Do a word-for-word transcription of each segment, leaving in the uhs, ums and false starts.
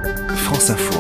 France Info.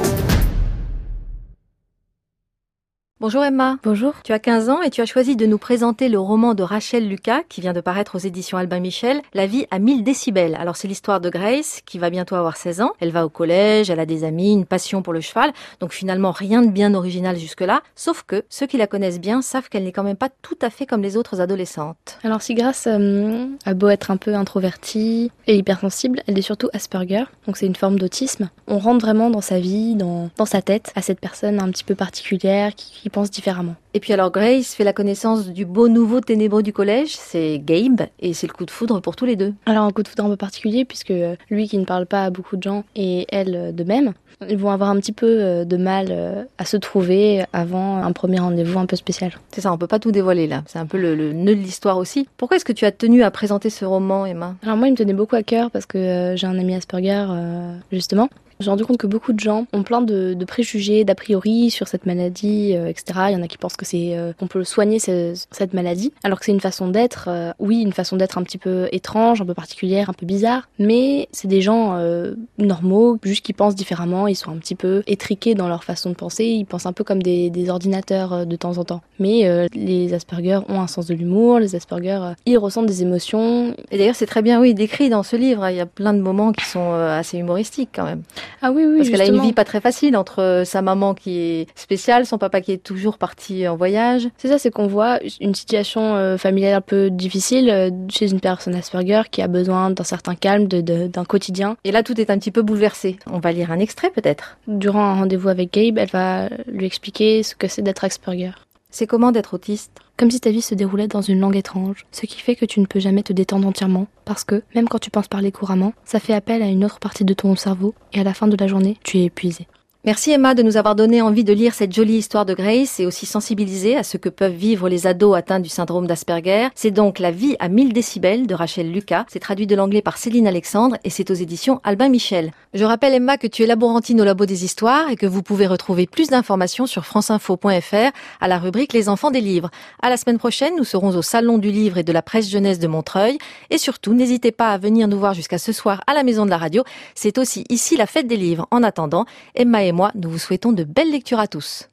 Bonjour Emma. Bonjour. Tu as quinze ans et tu as choisi de nous présenter le roman de Rachel Lucas qui vient de paraître aux éditions Albin Michel, La vie à mille décibels. Alors c'est l'histoire de Grace qui va bientôt avoir seize ans. Elle va au collège, elle a des amis, une passion pour le cheval. Donc finalement rien de bien original jusque-là. Sauf que ceux qui la connaissent bien savent qu'elle n'est quand même pas tout à fait comme les autres adolescentes. Alors si Grace euh, a beau être un peu introvertie et hypersensible, elle est surtout Asperger. Donc c'est une forme d'autisme. On rentre vraiment dans sa vie, dans, dans sa tête, à cette personne un petit peu particulière qui, qui pense différemment. Et puis alors Grace fait la connaissance du beau nouveau ténébreux du collège, c'est Gabe, et c'est le coup de foudre pour tous les deux. Alors un coup de foudre un peu particulier puisque lui qui ne parle pas à beaucoup de gens et elle de même, ils vont avoir un petit peu de mal à se trouver avant un premier rendez-vous un peu spécial. C'est ça, on peut pas tout dévoiler là, c'est un peu le, le nœud de l'histoire aussi. Pourquoi est-ce que tu as tenu à présenter ce roman, Emma ? Alors moi il me tenait beaucoup à cœur parce que j'ai un ami Asperger euh, justement. J'ai rendu compte que beaucoup de gens ont plein de, de préjugés, d'a priori sur cette maladie, euh, et cetera. Il y en a qui pensent que c'est euh, qu'on peut soigner ce, cette maladie, alors que c'est une façon d'être, euh, oui, une façon d'être un petit peu étrange, un peu particulière, un peu bizarre, mais c'est des gens euh, normaux, juste qui pensent différemment, ils sont un petit peu étriqués dans leur façon de penser, ils pensent un peu comme des, des ordinateurs euh, de temps en temps. Mais euh, les Asperger ont un sens de l'humour, les Asperger, euh, ils ressentent des émotions. Et d'ailleurs, c'est très bien, oui, décrit dans ce livre, il y a plein de moments qui sont euh, assez humoristiques quand même. Ah oui, oui, Parce justement. qu'elle a une vie pas très facile entre sa maman qui est spéciale, son papa qui est toujours parti en voyage. C'est ça, c'est qu'on voit une situation euh, familiale un peu difficile euh, chez une personne Asperger qui a besoin d'un certain calme, de, de, d'un quotidien. Et là, tout est un petit peu bouleversé. On va lire un extrait peut-être. Durant un rendez-vous avec Gabe, elle va lui expliquer ce que c'est d'être Asperger. C'est comment d'être autiste ? Comme si ta vie se déroulait dans une langue étrange, ce qui fait que tu ne peux jamais te détendre entièrement, parce que, même quand tu penses parler couramment, ça fait appel à une autre partie de ton cerveau, et à la fin de la journée, tu es épuisé. Merci Emma de nous avoir donné envie de lire cette jolie histoire de Grace et aussi sensibiliser à ce que peuvent vivre les ados atteints du syndrome d'Asperger. C'est donc La vie à mille décibels de Rachel Lucas. C'est traduit de l'anglais par Céline Alexandre et c'est aux éditions Albin Michel. Je rappelle Emma que tu es laborantine au Labo des Histoires et que vous pouvez retrouver plus d'informations sur franceinfo point f r à la rubrique Les enfants des livres. À la semaine prochaine, nous serons au Salon du Livre et de la Presse Jeunesse de Montreuil. Et surtout, n'hésitez pas à venir nous voir jusqu'à ce soir à la Maison de la Radio. C'est aussi ici la fête des livres. En attendant, Emma et moi, nous vous souhaitons de belles lectures à tous.